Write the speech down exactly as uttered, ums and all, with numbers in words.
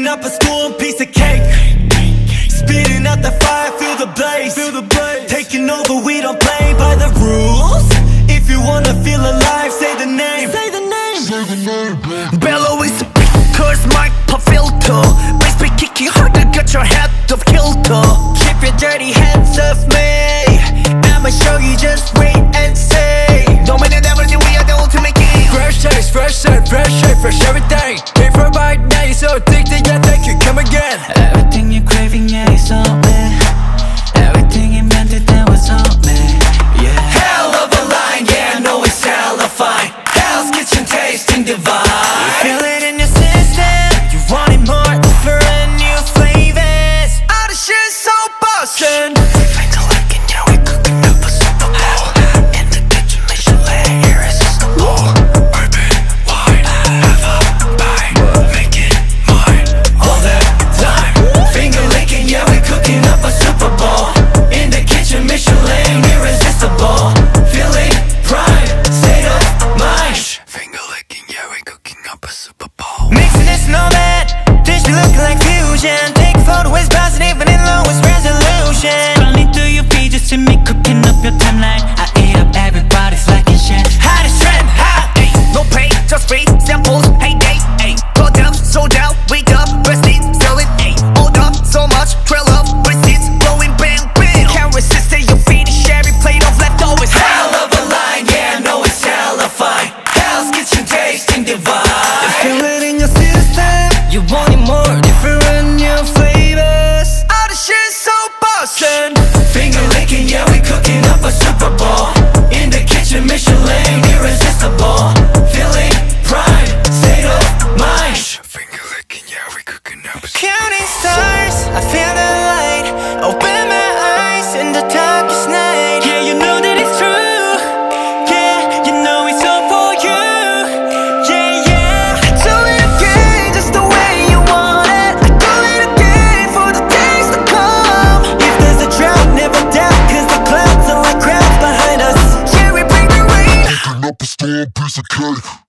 Cooking up a storm, piece of cake. Spitting out the fire, feel the blaze. Feel the blaze. Taking over, we don't play by the rules. If you wanna feel alive, say the name. Say the name. Say the name. Bellow is a big curse, mic pop filter. Bass be kicking harder, got your head off kilter. Keep your dirty hands off me. I'ma show you, just wait and see. Dominant everything, we are the ultimate king. Fresh taste, fresh air, fresh air, fresh everything. Came for a bite, now you're so addicted, yeah, thank you, come again. Everything you're craving, yeah, it's on me. Everything you meant it, that was on me. Yeah. Hell of a line, yeah, I know it's hella fine. Hell's Kitchen tasting divine. You feel it in your system. You want it more, different new flavors. All the shit so bustin'. Finger licking, yeah, we cooking up a Super Bowl. In the kitchen, Michelin, irresistible. Open wide, have a bite, make it mine. All the time, finger licking, yeah, we cooking up a Super Bowl. In the kitchen, Michelin, irresistible. Feeling prime, state of mind. Finger licking, yeah, we cooking up a Super Bowl. Mixing it snowman, dish be looking like fusion. Take photo with bouncing even in lowest resolution. Scrolling through your pages to me, cooking up your timeline. I eat up everybody's liking shit. Hottest trend, hot, ayy. No pay, just free samples, hey day, ayy. Put up, sold out, wake up, rest it, sell it, ayy. Hold up, so much, trail up, receipts, blowing bam, bam. Can't resist it, you're feeding every plate of leftovers. Hell of a line, yeah, I know it's hella fine. Hell's Kitchen tasting divine. Feel it in your system. You want it more, different new flavors. All the shit so bustin'. Finger licking, yeah, we cooking up a Super Bowl. In the kitchen, Michelin, irresistible. Feeling prime, state of mind. Finger licking, yeah, we cooking up a Counting stars, I feel the light. Open my eyes in the darkest night. Yeah, you know that it's true. Yeah, you know it's all for you. Yeah, yeah. I do it again, just the way you want it. I do it again for the days to come. If there's a drought, never doubt, cause the clouds are like crowds behind us. Yeah, we bring the rain. Cooking up a storm, piece of cake.